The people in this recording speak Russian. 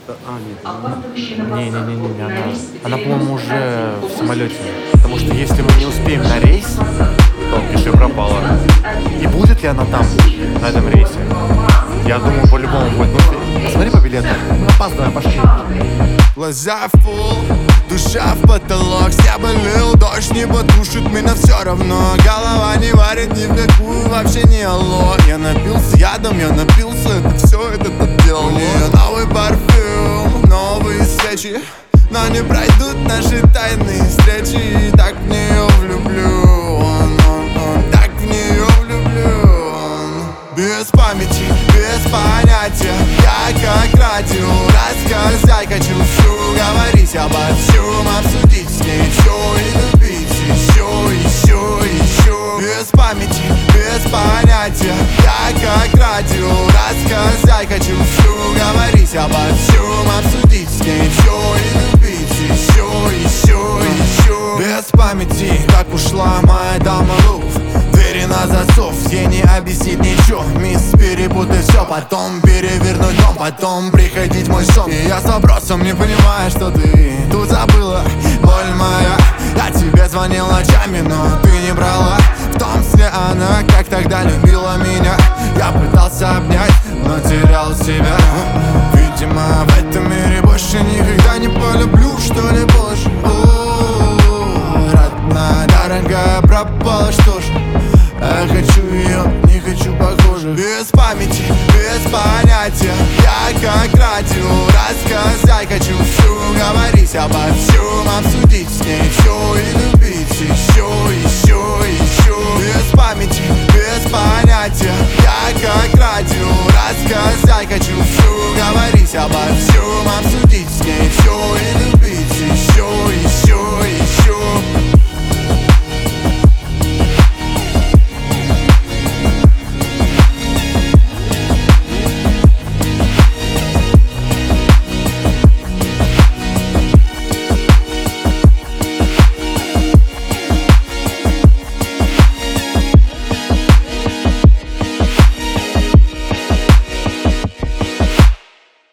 Не-не-не, она, по-моему, уже в самолете. Потому что если мы не успеем на рейс, то пиши пропала. И будет ли она там, на этом рейсе? Я думаю, по-любому будет. Ну, смотри по билетам. Мы опаздываем, пошли. Глаза фул, душа в потолок. С неба лил дождь, не потушит меня все равно. Голова не варит ни в какую, вообще не алло. Я напился ядом, я напился, это все, это делал. У нее новый парфюм, новые свечи, но не пройдут наши тайные встречи. И так в нее влюблен, так в нее влюблен. Без памяти, без понятия, я как радио рассказать хочу всю, говорить обо всем, обсудить с ней все и любить еще. Без памяти, без понятия, я как радио рассказать хочу всю, говорить обо всем, обсудить с ней все и любить еще. Без памяти, как ушла моя дама Лув. Двери на засов, ей не объяснить ничего. Мисс, перепутай все, потом перевернуть дом, потом приходить в мой сон. И я с вопросом не понимаю, что ты тут забыла. Боль моя, я тебе звонил ночами, но ты не брала. В том сне она, как тогда любила меня. Я пытался обнять, но терял себя. Видимо, в этом мире больше никогда не полюблю, что ли, больше. Родная, дорогая, пропала, что ж. Я хочу ее, не хочу похоже. Без памяти, без понятия, я как радио рассказать хочу всю, говорить обо всем, обсудить с ней все и любить еще. Без памяти, без понятия, я как радио рассказать хочу всю,